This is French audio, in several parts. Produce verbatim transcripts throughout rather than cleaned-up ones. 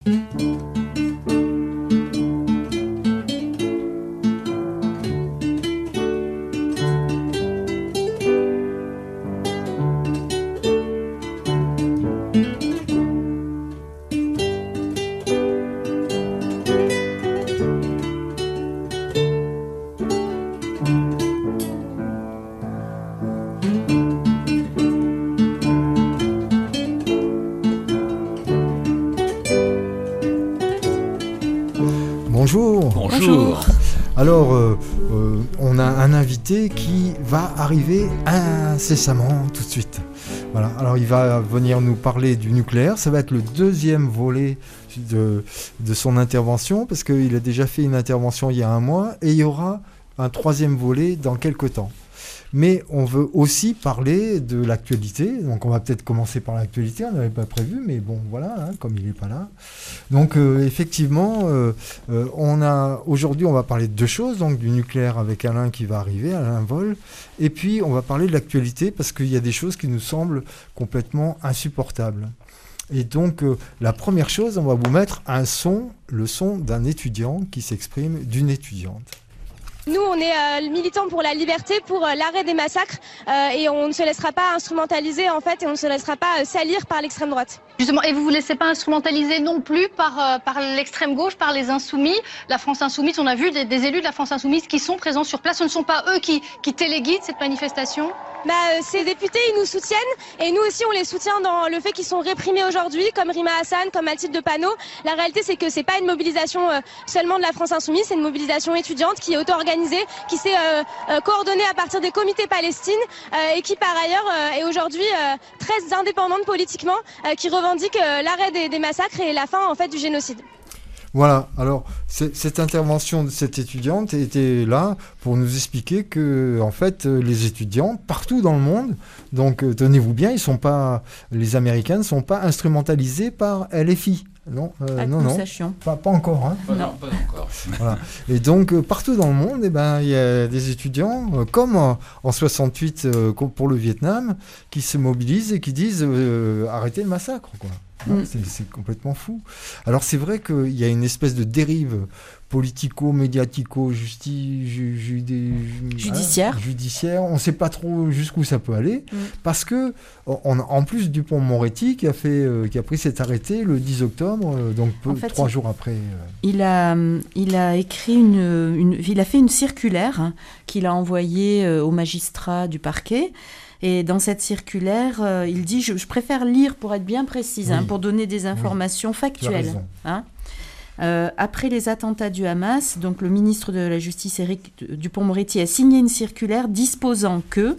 Bonjour. Bonjour. Alors, euh, euh, on a un invité qui va arriver incessamment tout de suite. Voilà. Alors, il va venir nous parler du nucléaire. Ça va être le deuxième volet de, de son intervention, parce qu'il a déjà fait une intervention il y a un mois, et il y aura un troisième volet dans quelques temps. Mais on veut aussi parler de l'actualité. Donc on va peut-être commencer par l'actualité. On n'avait pas prévu, mais bon, voilà, hein, comme il n'est pas là. Donc euh, effectivement, euh, euh, on a aujourd'hui, on va parler de deux choses. Donc du nucléaire avec Alain qui va arriver, Alain Vol. Et puis on va parler de l'actualité parce qu'il y a des choses qui nous semblent complètement insupportables. Et donc euh, la première chose, on va vous mettre un son, le son d'un étudiant qui s'exprime, d'une étudiante. Nous, on est euh, militants pour la liberté, pour euh, l'arrêt des massacres, euh, et on ne se laissera pas instrumentaliser en fait, et on ne se laissera pas euh, salir par l'extrême droite. Justement, et vous vous laissez pas instrumentaliser non plus par euh, par l'extrême gauche, par les insoumis. La France insoumise, on a vu des, des élus de la France insoumise qui sont présents sur place. Ce ne sont pas eux qui qui téléguident cette manifestation. Bah, euh, ces députés, ils nous soutiennent, et nous aussi, on les soutient dans le fait qu'ils sont réprimés aujourd'hui, comme Rima Hassan, comme Mathilde de Panot. La réalité, c'est que c'est pas une mobilisation euh, seulement de la France insoumise, c'est une mobilisation étudiante qui est auto-organisée, qui s'est euh, euh, coordonnée à partir des comités Palestine, euh, et qui par ailleurs euh, est aujourd'hui euh, très indépendante politiquement, euh, qui revendique euh, l'arrêt des, des massacres et la fin en fait du génocide. Voilà, alors cette intervention de cette étudiante était là pour nous expliquer que en fait les étudiants partout dans le monde, donc euh, tenez-vous bien, ils sont pas, les Américains ne sont pas instrumentalisés par L F I. Non, euh, non, non, pas, pas encore. Hein. Pas, non. pas encore. Voilà. Et donc euh, partout dans le monde, eh ben il y a des étudiants euh, comme euh, en soixante-huit euh, pour le Vietnam qui se mobilisent et qui disent euh, arrêtez le massacre, quoi. Mm. C'est, c'est complètement fou. Alors c'est vrai qu'il y a une espèce de dérive politico-médiatico justi, ju, ju, ju, judiciaire. Hein, judiciaire. On ne sait pas trop jusqu'où ça peut aller, mm. parce que on, en plus Dupond-Moretti qui a fait, euh, qui a pris cet arrêté le dix octobre, euh, donc peu, en fait, trois il, jours après. Euh... Il a, il a écrit une, une, il a fait une circulaire hein, qu'il a envoyée euh, aux magistrats du parquet. Et dans cette circulaire, euh, il dit, je, je préfère lire pour être bien précise, oui. hein, pour donner des informations oui. factuelles. Hein. Euh, après les attentats du Hamas, donc le ministre de la Justice, Éric Dupond-Moretti, a signé une circulaire disposant que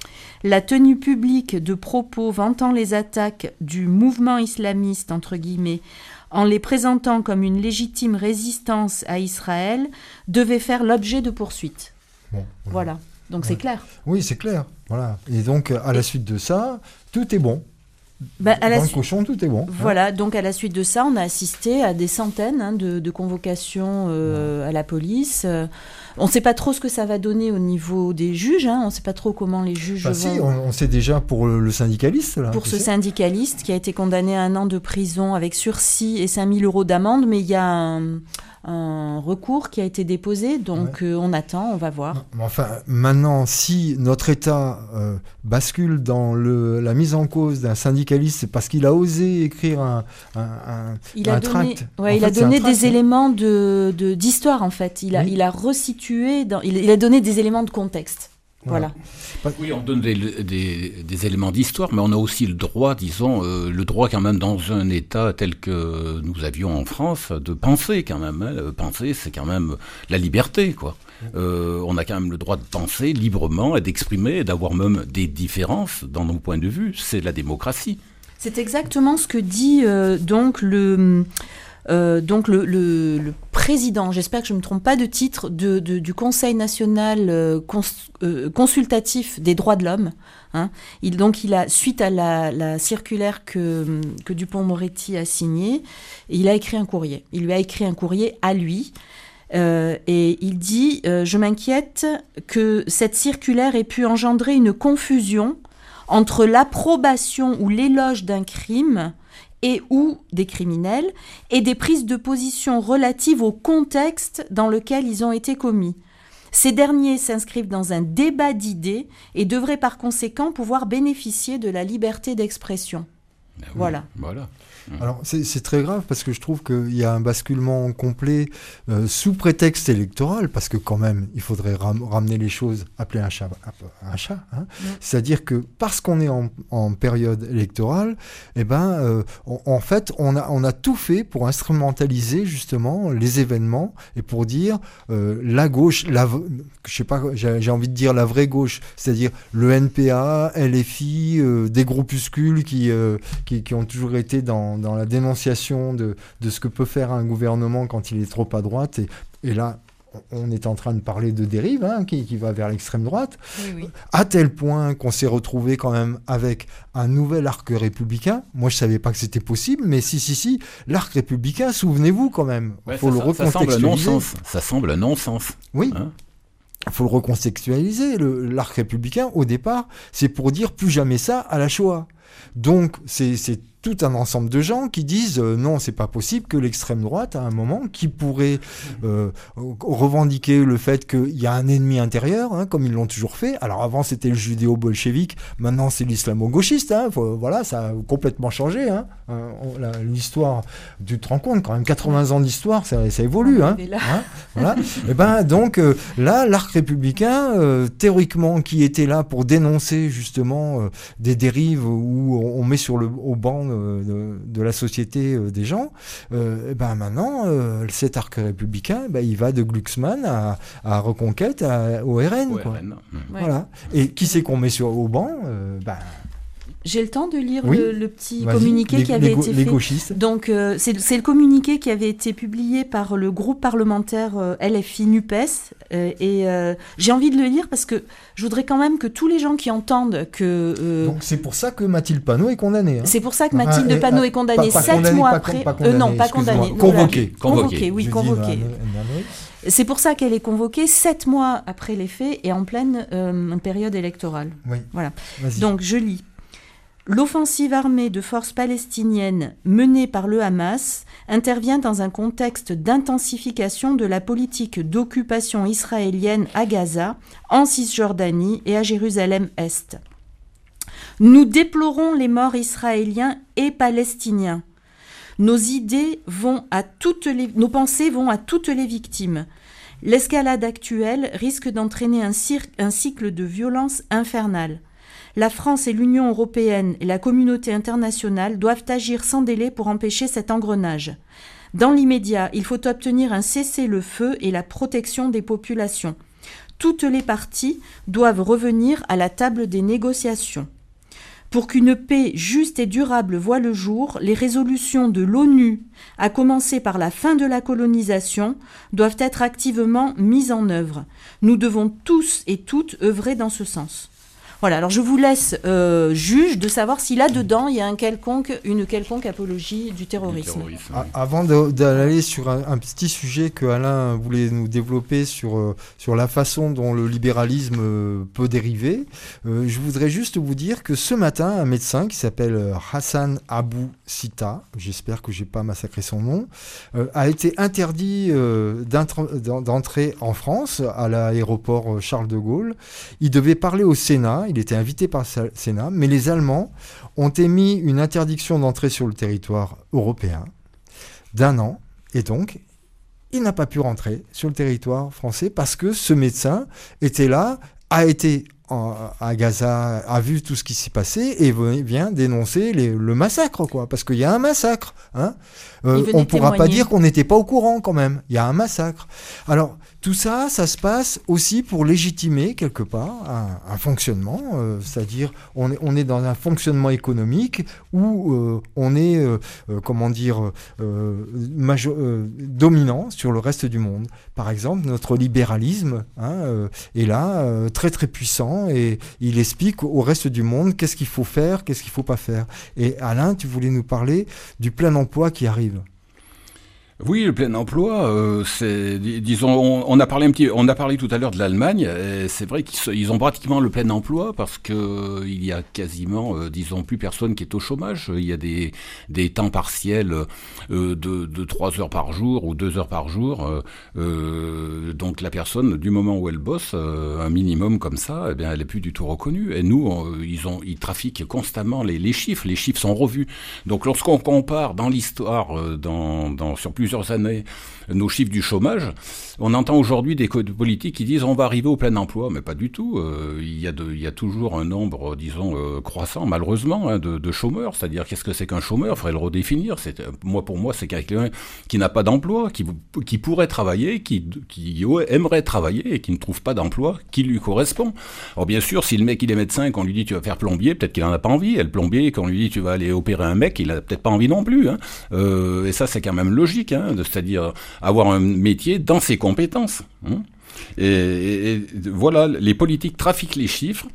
la tenue publique de propos vantant les attaques du mouvement islamiste, entre guillemets, en les présentant comme une légitime résistance à Israël, devait faire l'objet de poursuites. Bon, voilà. voilà. Donc ouais. c'est clair. Oui, c'est clair. Voilà. Et donc, à la suite de ça, tout est bon. Bah, à Dans la le su- cochon, tout est bon. Voilà, hein. donc à la suite de ça, on a assisté à des centaines hein, de, de convocations euh, ouais. à la police. Euh, on ne sait pas trop ce que ça va donner au niveau des juges. Hein. On ne sait pas trop comment les juges bah, vont... Si, on, on sait déjà pour le, le syndicaliste. Là, pour ce sais. syndicaliste qui a été condamné à un an de prison avec sursis et cinq mille euros d'amende, mais il y a un... un recours qui a été déposé, donc ouais. euh, on attend, on va voir. Enfin, maintenant, si notre État euh, bascule dans le, la mise en cause d'un syndicaliste, c'est parce qu'il a osé écrire un, un, un, il un a donné, tract. Ouais, il fait, a donné tract, des hein. éléments de, de, d'histoire, en fait. Il a, oui. il a resitué, dans, il, il a donné des éléments de contexte. Voilà. Oui, on donne des, des, des éléments d'histoire, mais on a aussi le droit, disons, euh, le droit quand même dans un État tel que nous avions en France, de penser quand même. Hein. Penser, c'est quand même la liberté, quoi. Euh, on a quand même le droit de penser librement et d'exprimer, et d'avoir même des différences dans nos points de vue. C'est la démocratie. C'est exactement ce que dit euh, donc le... Euh, donc le, le, le président, j'espère que je ne me trompe pas de titre, de, de, du Conseil national euh, cons, euh, consultatif des droits de l'homme. Hein. Il, donc il a, suite à la, la circulaire que, que Dupond-Moretti a signée, il a écrit un courrier. Il lui a écrit un courrier à lui. Euh, et il dit euh, « Je m'inquiète que cette circulaire ait pu engendrer une confusion entre l'approbation ou l'éloge d'un crime et ou des criminels, et des prises de position relatives au contexte dans lequel ils ont été commis. Ces derniers s'inscrivent dans un débat d'idées et devraient par conséquent pouvoir bénéficier de la liberté d'expression. Ben oui, voilà. Voilà. Alors c'est, c'est très grave parce que je trouve qu'il y a un basculement complet euh, sous prétexte électoral, parce que quand même il faudrait ram- ramener les choses, appeler un chat un chat, hein. Mmh. C'est-à-dire que parce qu'on est en, en période électorale, eh ben, euh, on, en fait on a, on a tout fait pour instrumentaliser justement les événements et pour dire euh, la gauche, la, je sais pas, j'ai, j'ai envie de dire la vraie gauche, c'est-à-dire le N P A, L F I, euh, des groupuscules qui, euh, qui, qui ont toujours été dans dans la dénonciation de, de ce que peut faire un gouvernement quand il est trop à droite. Et, et là, on est en train de parler de dérive hein, qui, qui va vers l'extrême droite, oui, oui. à tel point qu'on s'est retrouvé quand même avec un nouvel arc républicain. Moi, je ne savais pas que c'était possible, mais si, si, si, l'arc républicain, souvenez-vous quand même. Il ouais, faut le ça, recontextualiser. Ça semble non-sens. Ça semble non-sens. Oui. Hein, il faut le recontextualiser. Le, l'arc républicain, au départ, c'est pour dire plus jamais ça à la Shoah. Donc, c'est, c'est tout un ensemble de gens qui disent euh, non, c'est pas possible que l'extrême droite, à un moment, qui pourrait euh, revendiquer le fait qu'il y a un ennemi intérieur, hein, comme ils l'ont toujours fait. Alors avant, c'était le judéo-bolchevique, maintenant c'est l'islamo-gauchiste. Hein, faut, voilà, ça a complètement changé. Hein. Euh, on, la, l'histoire, tu te rends compte, quand même, quatre-vingts ans d'histoire, ça, ça évolue. Hein, hein, voilà. Et ben donc euh, là, l'arc républicain, euh, théoriquement, qui était là pour dénoncer justement euh, des dérives où on, on met sur le au banc De, de la société euh, des gens, euh, ben maintenant, euh, cet arc républicain, ben, il va de Glucksmann à, à Reconquête, à, au R N. Au Quoi. R N. Mmh. Voilà. Et qui c'est qu'on met sur, au banc euh, ben... J'ai le temps de lire oui. le, le petit Vas-y. communiqué les, qui avait les go- été les fait. Gauchistes. Donc, euh, c'est, c'est le communiqué qui avait été publié par le groupe parlementaire euh, L F I NUPES. Euh, et euh, j'ai envie de le lire parce que je voudrais quand même que tous les gens qui entendent que... Euh, Donc, c'est pour ça que Mathilde Panot est condamnée. Hein. C'est pour ça que Mathilde ah, Panot ah, est condamnée pas, pas sept condamné, mois pas, après. Pas condamné, euh, non, pas condamnée. Convoquée. Convoquée, oui, Je convoquée. dis, non, non, non. C'est pour ça qu'elle est convoquée sept mois après les faits et en pleine euh, période électorale. Oui. Voilà. Vas-y. Donc, je lis. L'offensive armée de forces palestiniennes menée par le Hamas intervient dans un contexte d'intensification de la politique d'occupation israélienne à Gaza, en Cisjordanie et à Jérusalem-Est. Nous déplorons les morts israéliens et palestiniens. Nos idées vont à toutes les, nos pensées vont à toutes les victimes. L'escalade actuelle risque d'entraîner un, cir- un cycle de violence infernale. La France et l'Union européenne et la communauté internationale doivent agir sans délai pour empêcher cet engrenage. Dans l'immédiat, il faut obtenir un cessez-le-feu et la protection des populations. Toutes les parties doivent revenir à la table des négociations. Pour qu'une paix juste et durable voie le jour, les résolutions de l'ONU, à commencer par la fin de la colonisation, doivent être activement mises en œuvre. Nous devons tous et toutes œuvrer dans ce sens. Voilà, alors je vous laisse euh, juge de savoir si là-dedans, il y a un quelconque, une quelconque apologie du terrorisme. Du terrorisme, A- oui. Avant de- d'aller sur un, un petit sujet que Alain voulait nous développer sur, euh, sur la façon dont le libéralisme euh, peut dériver, euh, je voudrais juste vous dire que ce matin, un médecin qui s'appelle euh, Hassan Abou Sita, j'espère que j'ai pas massacré son nom, euh, a été interdit euh, d'entrer en France à l'aéroport Charles de Gaulle. Il devait parler au Sénat. Il était invité par le Sénat, mais les Allemands ont émis une interdiction d'entrée sur le territoire européen d'un an, et donc il n'a pas pu rentrer sur le territoire français parce que ce médecin était là, a été en, à Gaza, a vu tout ce qui s'est passé et vient dénoncer les, le massacre, quoi, parce qu'il y a un massacre. Hein. Euh, on ne pourra témoigner. pas dire qu'on n'était pas au courant quand même. Il y a un massacre. Alors, tout ça, ça se passe aussi pour légitimer quelque part un, un fonctionnement, euh, c'est-à-dire on est, on est dans un fonctionnement économique où euh, on est, euh, euh, comment dire, euh, majo- euh, dominant sur le reste du monde. Par exemple, notre libéralisme hein, euh, est là, euh, très très puissant, et il explique au reste du monde qu'est-ce qu'il faut faire, qu'est-ce qu'il ne faut pas faire. Et Alain, tu voulais nous parler du plein emploi qui arrive. Oui, le plein emploi, euh, c'est, disons, on, on a parlé un petit, on a parlé tout à l'heure de l'Allemagne. Et c'est vrai qu'ils ils ont pratiquement le plein emploi parce que euh, il y a quasiment, euh, disons, plus personne qui est au chômage. Il y a des des temps partiels euh, de de trois heures par jour ou deux heures par jour. Euh, euh, donc la personne, du moment où elle bosse, euh, un minimum comme ça, eh bien, elle est plus du tout reconnue. Et nous, on, ils ont, ils trafiquent constamment les les chiffres. Les chiffres sont revus. Donc lorsqu'on compare dans l'histoire, euh, dans dans sur plus plusieurs années nos chiffres du chômage, on entend aujourd'hui des politiques qui disent on va arriver au plein emploi, mais pas du tout. Euh, il y a de, il y a toujours un nombre, disons, euh, croissant, malheureusement, hein, de, de chômeurs. C'est-à-dire, qu'est-ce que c'est qu'un chômeur ? Il faudrait le redéfinir. C'est, moi, pour moi, c'est quelqu'un qui n'a pas d'emploi, qui, qui pourrait travailler, qui, qui aimerait travailler et qui ne trouve pas d'emploi qui lui correspond. Alors bien sûr, si le mec il est médecin et qu'on lui dit tu vas faire plombier, peut-être qu'il en a pas envie. Et le plombier, quand on lui dit tu vas aller opérer un mec, il a peut-être pas envie non plus. Hein. Euh, et ça, c'est quand même logique. Hein, c'est-à-dire avoir un métier dans ses compétences. Hein. Et, et, et voilà, les politiques trafiquent les chiffres,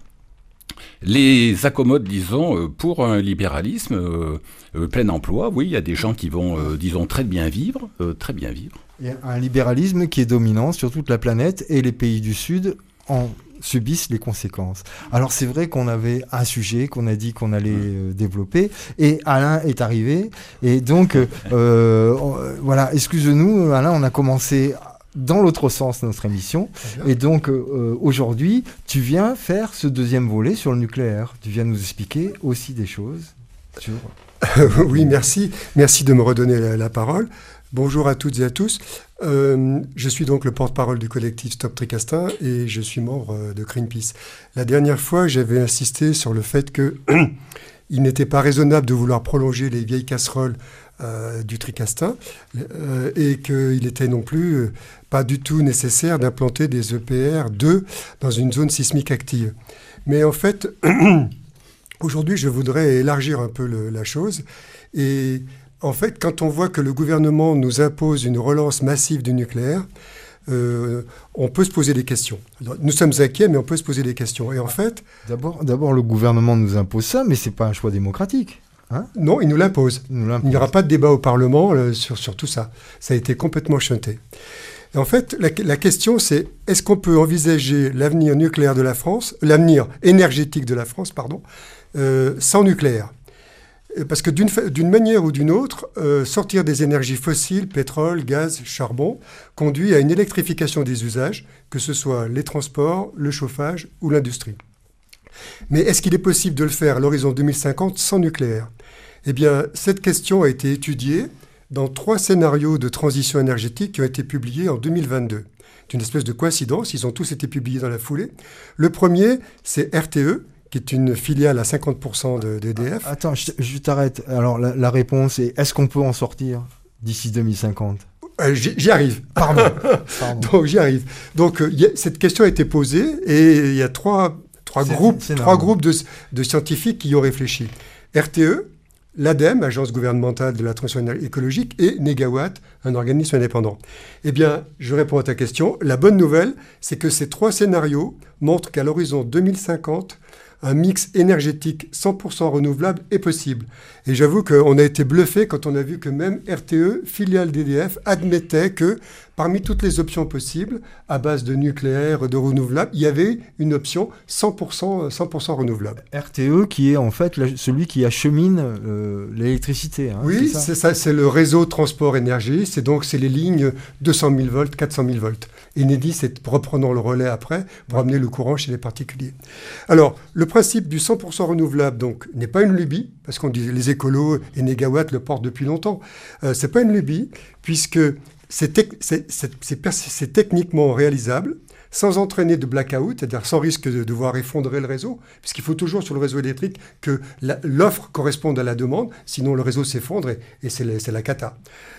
les accommodent, disons, pour un libéralisme euh, euh, plein emploi. Oui, il y a des gens qui vont, euh, disons, très bien vivre, euh, très bien vivre. Il y a un libéralisme qui est dominant sur toute la planète et les pays du Sud en subissent les conséquences. Alors c'est vrai qu'on avait un sujet qu'on a dit qu'on allait euh, développer et Alain est arrivé et donc euh, on, voilà, excuse-nous Alain, on a commencé dans l'autre sens notre émission et donc euh, aujourd'hui tu viens faire ce deuxième volet sur le nucléaire. Tu viens nous expliquer aussi des choses sur... Oui, merci. Merci de me redonner la, la parole. Bonjour à toutes et à tous. Euh, je suis donc le porte-parole du collectif Stop Tricastin et je suis membre de Greenpeace. La dernière fois, j'avais insisté sur le fait qu'il n'était pas raisonnable de vouloir prolonger les vieilles casseroles euh, du Tricastin euh, et qu'il était non plus euh, pas du tout nécessaire d'implanter des E P R deux dans une zone sismique active. Mais en fait, aujourd'hui, je voudrais élargir un peu le, la chose et... En fait, quand on voit que le gouvernement nous impose une relance massive du nucléaire, euh, on peut se poser des questions. Alors, nous sommes inquiets, mais on peut se poser des questions. Et en fait... D'abord, d'abord le gouvernement nous impose ça, mais ce n'est pas un choix démocratique. Hein ? Non, il nous l'impose. Il nous l'impose. Il n'y aura pas de débat au Parlement euh, sur, sur tout ça. Ça a été complètement chanté. Et en fait, la, la question, c'est est-ce qu'on peut envisager l'avenir nucléaire de la France, l'avenir énergétique de la France, pardon, euh, sans nucléaire ? Parce que d'une, d'une manière ou d'une autre, euh, sortir des énergies fossiles, pétrole, gaz, charbon, conduit à une électrification des usages, que ce soit les transports, le chauffage ou l'industrie. Mais est-ce qu'il est possible de le faire à l'horizon deux mille cinquante sans nucléaire ? Eh bien, cette question a été étudiée dans trois scénarios de transition énergétique qui ont été publiés en deux mille vingt-deux. C'est une espèce de coïncidence, ils ont tous été publiés dans la foulée. Le premier, c'est R T E, qui est une filiale à cinquante pour cent de, d'E D F. Attends, je, je t'arrête. Alors, la, la réponse est, est-ce qu'on peut en sortir d'ici deux mille cinquante ? euh, j'y, j'y arrive. Pardon. Pardon. Donc, j'y arrive. Donc, euh, y a, cette question a été posée et il y a trois, trois, c'est, groupes, c'est trois groupes de, de scientifiques qui y ont réfléchi. R T E, l'ADEME, Agence gouvernementale de la transition écologique, et Négawatt, un organisme indépendant. Eh bien, je réponds à ta question. La bonne nouvelle, c'est que ces trois scénarios montrent qu'à l'horizon deux mille cinquante, un mix énergétique cent pour cent renouvelable est possible. Et j'avoue qu'on a été bluffé quand on a vu que même R T E, filiale d'E D F, admettait que parmi toutes les options possibles, à base de nucléaire, de renouvelable, il y avait une option cent pour cent, cent pour cent renouvelable. R T E qui est en fait la, celui qui achemine euh, l'électricité. Hein, oui, c'est ça, c'est ça, c'est le réseau transport énergie, c'est donc c'est les lignes deux cent mille volts, quatre cent mille volts. Enedis, c'est reprenant le relais après pour ouais. amener le courant chez les particuliers. Alors, le principe du cent pour cent renouvelable donc n'est pas une lubie, parce qu'on dit les écolos et Négawatt le portent depuis longtemps. Euh, c'est pas une lubie, puisque c'est, tec- c'est, c'est, c'est, pers- c'est techniquement réalisable, sans entraîner de blackout, c'est-à-dire sans risque de devoir effondrer le réseau, puisqu'il faut toujours sur le réseau électrique que la, l'offre corresponde à la demande, sinon le réseau s'effondre et, et c'est, la, c'est la cata.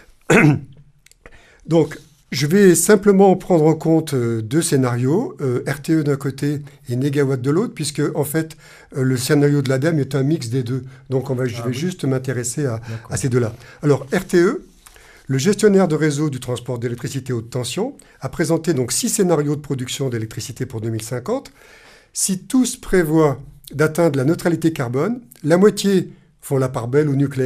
Donc, je vais simplement prendre en compte euh, deux scénarios, euh, R T E d'un côté et Négawatt de l'autre, puisque en fait, euh, le scénario de l'ADEME est un mix des deux. Donc, on va, je ah, vais oui. juste m'intéresser à, à ces deux-là. Alors, R T E, le gestionnaire de réseau du transport d'électricité haute tension, a présenté donc six scénarios de production d'électricité pour deux mille cinquante. Si tous prévoient d'atteindre la neutralité carbone, la moitié font la part belle au nucléaire,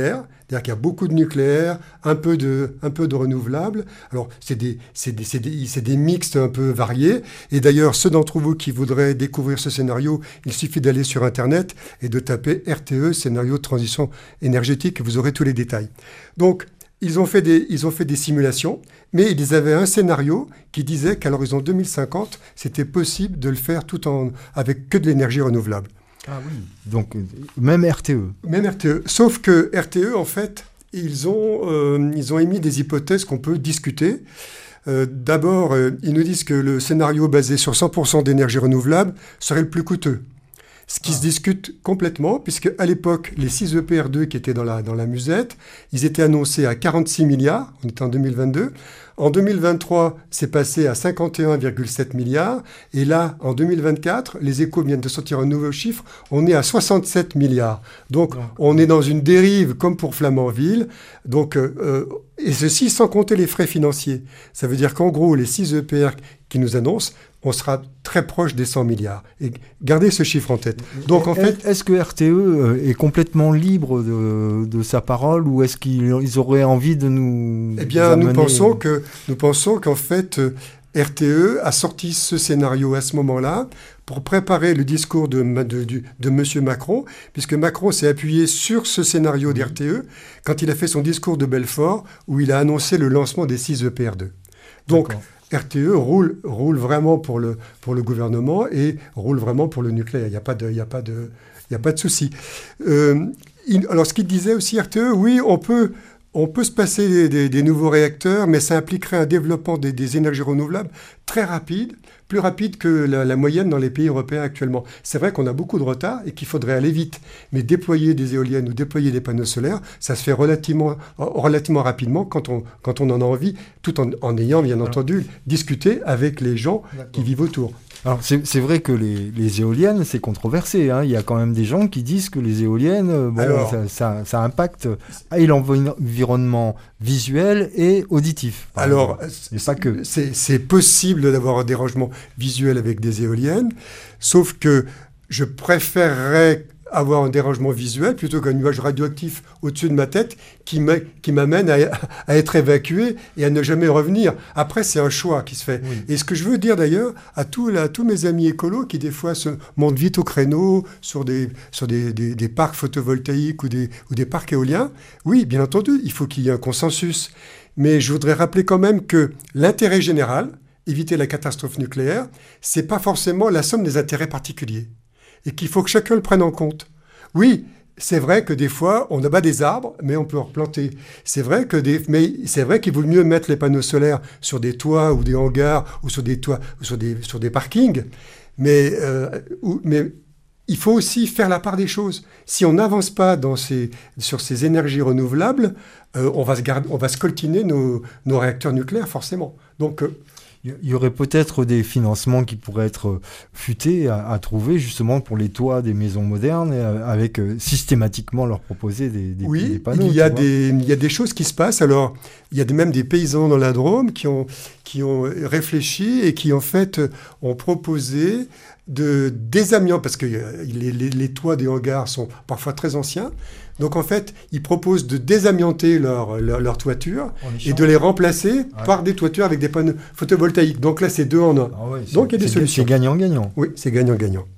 C'est-à-dire qu'il y a beaucoup de nucléaire, un peu de, un peu de renouvelable. Alors, c'est des, c'est des, c'est des, c'est des mixtes un peu variés. Et d'ailleurs, ceux d'entre vous qui voudraient découvrir ce scénario, il suffit d'aller sur Internet et de taper R T E, scénario de transition énergétique, et vous aurez tous les détails. Donc, ils ont fait des, ils ont fait des simulations, mais ils avaient un scénario qui disait qu'à l'horizon deux mille cinquante, c'était possible de le faire tout en, avec que de l'énergie renouvelable. Ah oui. Donc, euh, même R T E. Même R T E. Sauf que R T E, en fait, ils ont, euh, ils ont émis des hypothèses qu'on peut discuter. Euh, d'abord, euh, ils nous disent que le scénario basé sur cent pour cent d'énergie renouvelable serait le plus coûteux. Ce qui ah. se discute complètement, puisque à l'époque, les six E P R deux qui étaient dans la, dans la musette, ils étaient annoncés à quarante-six milliards, on était en deux mille vingt-deux. En deux mille vingt-trois, c'est passé à cinquante et un virgule sept milliards. Et là, en deux mille vingt-quatre, les Échos viennent de sortir un nouveau chiffre, on est à soixante-sept milliards. Donc, on est dans une dérive comme pour Flamanville. Donc, euh, et ceci sans compter les frais financiers. Ça veut dire qu'en gros, les six E P R qui nous annoncent, on sera très proche des cent milliards. Et gardez ce chiffre en tête. Donc, en fait, est-ce que R T E est complètement libre de, de sa parole ou est-ce qu'ils auraient envie de nous... Eh bien, nous pensons que, nous pensons qu'en fait, R T E a sorti ce scénario à ce moment-là pour préparer le discours de, de, de, de M. Macron, puisque Macron s'est appuyé sur ce scénario d'R T E quand il a fait son discours de Belfort où il a annoncé le lancement des six E P R deux. Donc, D'accord. R T E roule, roule vraiment pour le, pour le gouvernement et roule vraiment pour le nucléaire. Il n'y a pas de, il n'y a pas de, il n'y a pas de souci. Euh, il, alors, ce qu'il disait aussi, R T E, oui, on peut, on peut se passer des, des, des nouveaux réacteurs, mais ça impliquerait un développement des, des énergies renouvelables très rapide, plus rapide que la, la moyenne dans les pays européens actuellement. C'est vrai qu'on a beaucoup de retard et qu'il faudrait aller vite, mais déployer des éoliennes ou déployer des panneaux solaires, ça se fait relativement, relativement rapidement quand on, quand on en a envie, tout en, en ayant, bien Alors, entendu, discuté avec les gens d'accord. qui vivent autour. Alors, c'est, c'est vrai que les, les éoliennes, c'est controversé. Hein. Il y a quand même des gens qui disent que les éoliennes, bon, Alors, ça, ça, ça impacte et l'environnement visuel et auditif. Alors, c'est, pas que... c'est, c'est possible d'avoir un dérangement visuel avec des éoliennes, sauf que je préférerais avoir un dérangement visuel plutôt qu'un nuage radioactif au-dessus de ma tête qui, m'a, qui m'amène à, à être évacué et à ne jamais revenir. Après, c'est un choix qui se fait. Oui. Et ce que je veux dire d'ailleurs à, tout, à tous mes amis écolos qui des fois se montent vite au créneau sur des, sur des, des, des parcs photovoltaïques ou des, ou des parcs éoliens, oui, bien entendu, il faut qu'il y ait un consensus. Mais je voudrais rappeler quand même que l'intérêt général, éviter la catastrophe nucléaire, c'est pas forcément la somme des intérêts particuliers. Et qu'il faut que chacun le prenne en compte. Oui, c'est vrai que des fois, on abat des arbres, mais on peut en replanter. C'est vrai que des, mais c'est vrai qu'il vaut mieux mettre les panneaux solaires sur des toits ou des hangars ou sur des toits ou sur des, sur des parkings. Mais, euh, ou, mais il faut aussi faire la part des choses. Si on n'avance pas dans ces, sur ces énergies renouvelables, euh, on va se garder, on va scoltiner nos, nos réacteurs nucléaires, forcément. Donc, euh, il y aurait peut-être des financements qui pourraient être futés à, à trouver justement pour les toits des maisons modernes, avec euh, systématiquement leur proposer des, des, oui, des panneaux. Oui, il y a des, il y a des choses qui se passent. Alors, il y a des, même des paysans dans la Drôme qui ont, qui ont réfléchi et qui en fait ont proposé de désamianter, parce que les, les, les toits des hangars sont parfois très anciens. Donc en fait, ils proposent de désamianter leur, leur, leur toiture et de les remplacer ouais. par des toitures avec des panneaux photovoltaïques. Donc là, c'est deux en un. Ah ouais, Donc il y a des solutions. C'est gagnant-gagnant. Oui, c'est gagnant-gagnant.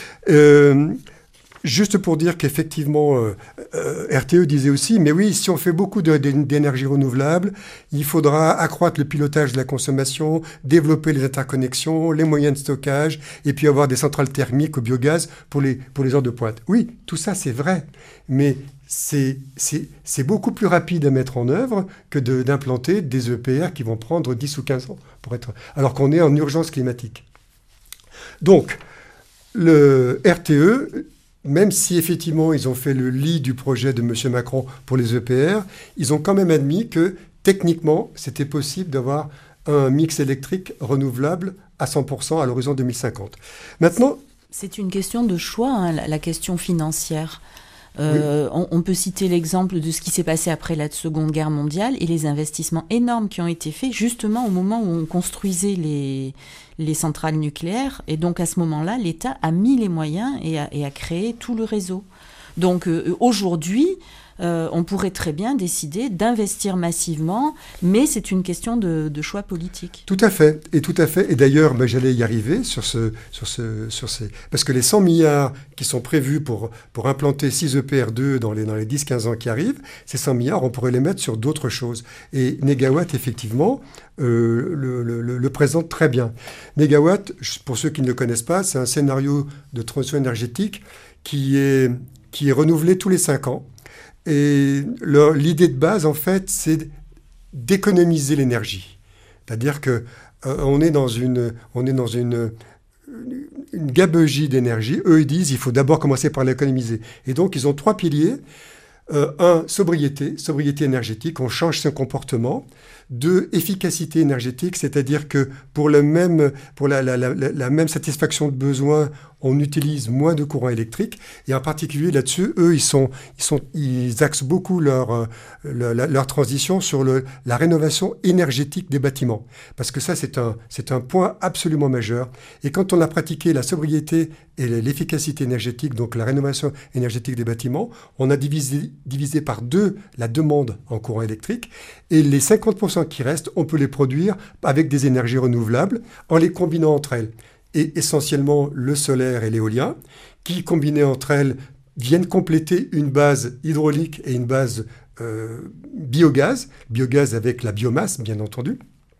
Euh, juste pour dire qu'effectivement, euh, euh, R T E disait aussi, mais oui, si on fait beaucoup de, de, d'énergie renouvelable, il faudra accroître le pilotage de la consommation, développer les interconnexions, les moyens de stockage, et puis avoir des centrales thermiques au biogaz pour les, pour les heures de pointe. Oui, tout ça, c'est vrai, mais c'est, c'est, c'est beaucoup plus rapide à mettre en œuvre que de, d'implanter des E P R qui vont prendre dix ou quinze ans, pour être, alors qu'on est en urgence climatique. Donc, le R T E... Même si effectivement ils ont fait le lit du projet de M. Macron pour les E P R, ils ont quand même admis que techniquement c'était possible d'avoir un mix électrique renouvelable à cent pour cent à l'horizon deux mille cinquante. Maintenant, c'est une question de choix, hein, la, la question financière. Euh, oui. on, on peut citer l'exemple de ce qui s'est passé après la Seconde Guerre mondiale et les investissements énormes qui ont été faits justement au moment où on construisait les, les centrales nucléaires. Et donc à ce moment-là, l'État a mis les moyens et a, et a créé tout le réseau. Donc euh, aujourd'hui, euh, on pourrait très bien décider d'investir massivement, mais c'est une question de, de choix politique. Tout à fait, et tout à fait. Et d'ailleurs, ben, j'allais y arriver sur ce, sur ce, sur ces, parce que les cent milliards qui sont prévus pour pour implanter six E P R deux dans les dans les dix quinze ans qui arrivent, ces cent milliards, on pourrait les mettre sur d'autres choses. Et Négawatt, effectivement, euh, le, le, le, le présente très bien. Négawatt, pour ceux qui ne le connaissent pas, c'est un scénario de transition énergétique qui est qui est renouvelé tous les cinq ans. Et le, l'idée de base, en fait, c'est d'économiser l'énergie. C'est-à-dire que euh, on est dans une, on est dans une, une gabegie d'énergie. Eux, ils disent, il faut d'abord commencer par l'économiser. Et donc, ils ont trois piliers. Euh, un, sobriété, sobriété énergétique, on change son comportement. Deux, efficacité énergétique, c'est-à-dire que pour, le même, pour la, la, la, la même satisfaction de besoin, on utilise moins de courant électrique. Et en particulier là-dessus, eux, ils, sont, ils, sont, ils axent beaucoup leur, euh, leur, leur transition sur le, la rénovation énergétique des bâtiments. Parce que ça, c'est un, c'est un point absolument majeur. Et quand on a pratiqué la sobriété et l'efficacité énergétique, donc la rénovation énergétique des bâtiments, on a divisé, divisé par deux la demande en courant électrique. Et les cinquante pour cent qui restent, on peut les produire avec des énergies renouvelables en les combinant entre elles. Et essentiellement le solaire et l'éolien, qui, combinés entre elles, viennent compléter une base hydraulique et une base euh, biogaz, biogaz avec la biomasse, bien entendu.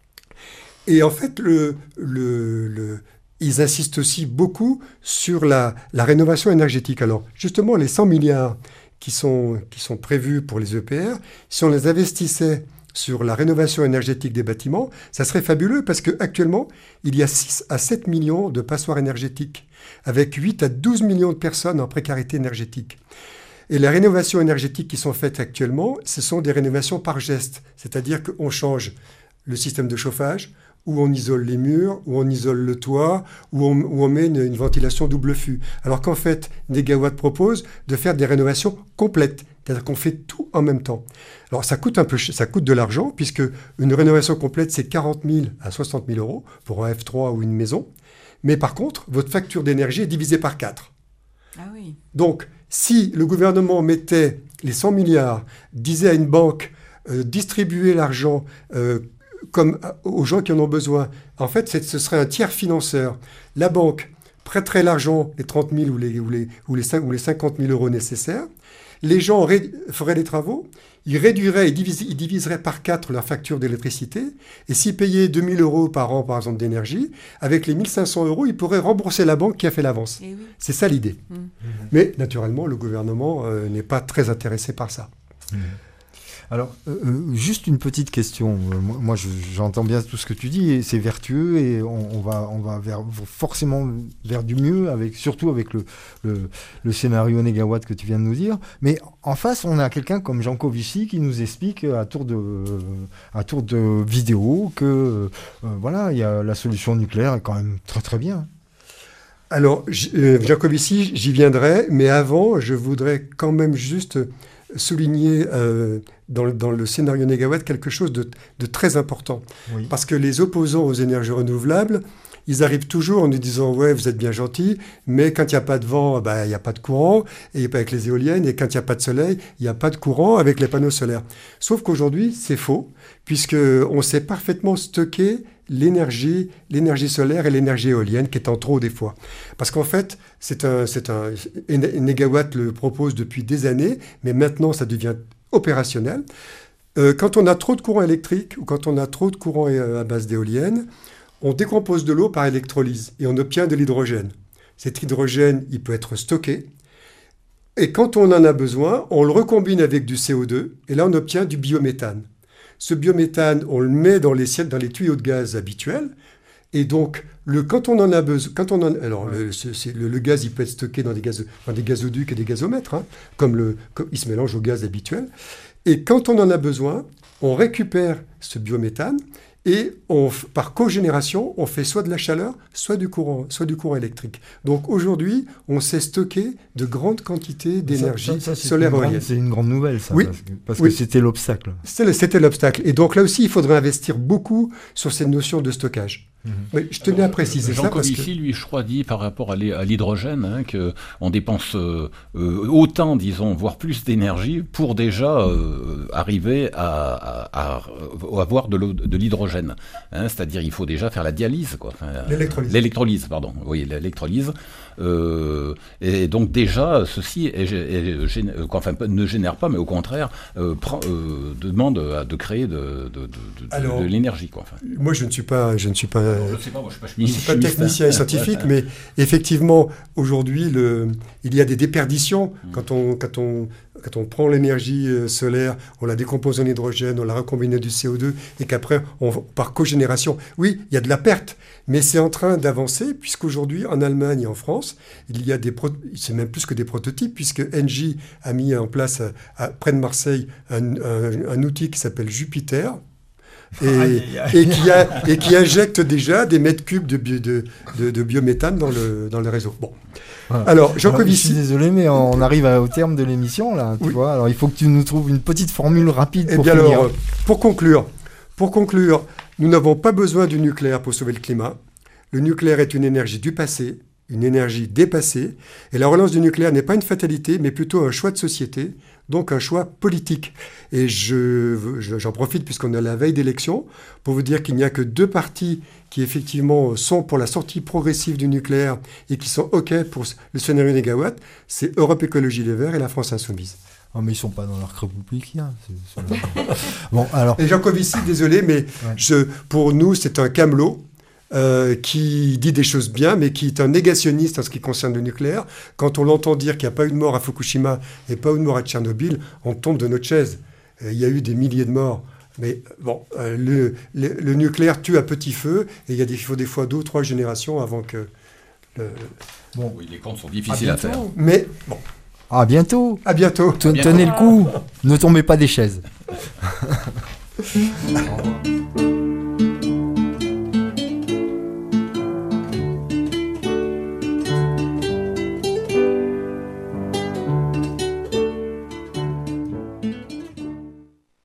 Et en fait, le, le, le, ils insistent aussi beaucoup sur la, la rénovation énergétique. Alors, justement, les cent milliards qui sont, qui sont prévus pour les E P R, si on les investissait sur la rénovation énergétique des bâtiments, ça serait fabuleux parce qu'actuellement, il y a six à sept millions de passoires énergétiques, avec huit à douze millions de personnes en précarité énergétique. Et les rénovations énergétiques qui sont faites actuellement, ce sont des rénovations par geste, c'est-à-dire qu'on change le système de chauffage, où on isole les murs, où on isole le toit, où on, où on met une, une ventilation double flux. Alors qu'en fait, Négawatt propose de faire des rénovations complètes, c'est-à-dire qu'on fait tout en même temps. Alors ça coûte un peu, ça coûte de l'argent, puisque une rénovation complète, c'est quarante mille à soixante mille euros pour un F trois ou une maison. Mais par contre, votre facture d'énergie est divisée par quatre. Ah oui. Donc, si le gouvernement mettait les cent milliards, disait à une banque, euh, distribuer l'argent euh, comme aux gens qui en ont besoin. En fait, c'est, ce serait un tiers financeur. La banque prêterait l'argent, les trente mille ou les, ou les, ou les, cinq, ou les cinquante mille euros nécessaires. Les gens ré, feraient les travaux, ils réduiraient, ils, divis, ils diviseraient par quatre leur facture d'électricité. Et s'ils payaient deux mille euros par an, par exemple, d'énergie, avec les mille cinq cents euros, ils pourraient rembourser la banque qui a fait l'avance. Et oui. C'est ça l'idée. Mmh. Mais naturellement, le gouvernement euh, n'est pas très intéressé par ça. Mmh. Alors, euh, juste une petite question. Euh, moi, moi je, j'entends bien tout ce que tu dis, et c'est vertueux, et on, on va, on va vers, forcément vers du mieux, avec, surtout avec le, le, le scénario Négawatt que tu viens de nous dire. Mais en face, on a quelqu'un comme Jean Covici qui nous explique à tour de, à tour de vidéo que euh, voilà, il y a la solution nucléaire est quand même très très bien. Alors, euh, Jean Covici, j'y viendrai, mais avant, je voudrais quand même juste souligner euh, dans, le, dans le scénario Négawatt quelque chose de, de très important. Oui. Parce que les opposants aux énergies renouvelables, ils arrivent toujours en nous disant « ouais, vous êtes bien gentils, mais quand il n'y a pas de vent, bah, il n'y a pas de courant, et avec les éoliennes, et quand il n'y a pas de soleil, il n'y a pas de courant avec les panneaux solaires. » Sauf qu'aujourd'hui, c'est faux, puisqu'on sait parfaitement stocker l'énergie, l'énergie solaire et l'énergie éolienne, qui est en trop des fois. Parce qu'en fait, c'est un, c'est un, Négawatt le propose depuis des années, mais maintenant, ça devient opérationnel. Euh, quand on a trop de courant électrique, ou quand on a trop de courant à base d'éoliennes, on décompose de l'eau par électrolyse, et on obtient de l'hydrogène. Cet hydrogène, il peut être stocké, et quand on en a besoin, on le recombine avec du C O deux, et là, on obtient du biométhane. Ce biométhane, on le met dans les, dans les tuyaux de gaz habituels. Et donc, le, quand on en a besoin... Quand on en, alors, le, c'est, le, le gaz, il peut être stocké dans des, gaz, dans des gazoducs et des gazomètres, hein, comme, le, comme il se mélange au gaz habituel. Et quand on en a besoin, on récupère ce biométhane et on, par cogénération, on fait soit de la chaleur, soit du courant, soit du courant électrique. Donc aujourd'hui, on sait stocker de grandes quantités d'énergie ça, ça, ça, solaire éolienne. C'est une grande nouvelle, ça, oui. parce que, parce oui. que c'était l'obstacle. C'était, c'était l'obstacle. Et donc là aussi, il faudrait investir beaucoup sur cette notion de stockage. Mais je tenais à préciser Jean ça parce Covici, que... lui, je crois, dit par rapport à l'hydrogène hein, qu'on dépense euh, euh, autant, disons, voire plus d'énergie pour déjà euh, arriver à, à, à, à avoir de, de l'hydrogène. Hein, c'est-à-dire il faut déjà faire la dialyse. quoi. Enfin, l'électrolyse. L'électrolyse, pardon. Oui, l'électrolyse. Euh, et donc déjà, ceci est, est, est, enfin, ne génère pas, mais au contraire, euh, prend, euh, demande à, de créer de, de, de, de, Alors, de l'énergie. Quoi. Enfin. Moi, je ne suis pas... Je ne suis pas Je ne sais pas, moi, je ne suis pas technicien et scientifique, mais effectivement, aujourd'hui, le, il y a des déperditions. Mmh. Quand, on, quand, on, quand on prend l'énergie solaire, on la décompose en hydrogène, on la recombine du C O deux, et qu'après, on, par cogénération, oui, il y a de la perte, mais c'est en train d'avancer, puisqu'aujourd'hui, en Allemagne et en France, il y a des... Pro- c'est même plus que des prototypes, puisque Engie a mis en place, à, à, près de Marseille, un, un, un outil qui s'appelle Jupiter, Et, aïe, aïe. Et, qui a, et qui injecte déjà des mètres cubes de, bio, de, de, de biométhane dans le, dans le réseau. Bon. Voilà. Alors, Jean Covici... Je suis désolé, mais on arrive au terme de l'émission, là. Tu oui. vois alors, il faut que tu nous trouves une petite formule rapide eh pour bien finir. Alors, pour conclure, pour conclure, nous n'avons pas besoin du nucléaire pour sauver le climat. Le nucléaire est une énergie du passé, une énergie dépassée. Et la relance du nucléaire n'est pas une fatalité, mais plutôt un choix de société, donc un choix politique. Et je, je, j'en profite, puisqu'on est à la veille d'élections, pour vous dire qu'il n'y a que deux partis qui, effectivement, sont pour la sortie progressive du nucléaire et qui sont OK pour le scénario négawatt. C'est Europe Écologie Les Verts et la France Insoumise. Oh, mais ils ne sont pas dans l'arc républicain. C'est, c'est... bon, alors... Et Jean Covici, désolé, mais ouais. je, pour nous, c'est un camelot. Euh, qui dit des choses bien, mais qui est un négationniste en ce qui concerne le nucléaire. Quand on l'entend dire qu'il n'y a pas eu de mort à Fukushima et pas eu de mort à Tchernobyl, on tombe de notre chaise. Euh, il y a eu des milliers de morts. Mais bon, euh, le, le, le nucléaire tue à petit feu, et il, y a des, il faut des fois deux ou trois générations avant que... Le... Bon, oui, les comptes sont difficiles à, à faire. Mais bon. À bientôt. À bientôt. T- Tenez le coup. Ne tombez pas des chaises. Au revoir.